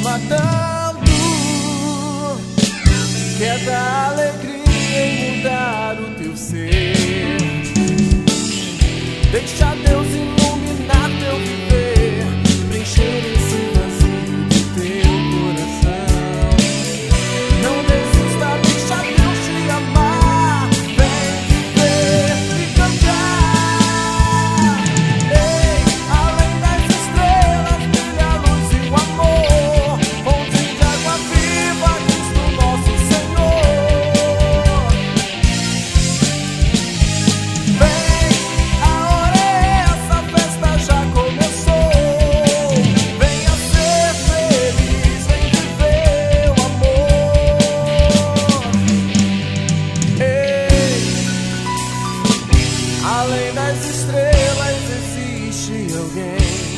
ama tanto, quer dar alegria e mudar o teu ser. Deixa Deus iluminar teu viver, preencher esse vazio do teu coração. Não desista, deixa Deus te amar. Vem viver e cantar. Ei, além das estrelas brilha a luz e o amor, fonte de água viva, Cristo nosso Senhor. Vem, a hora é essa, a festa já começou. Venha ser feliz, vem viver o amor. Ei, além das estrelas existe alguém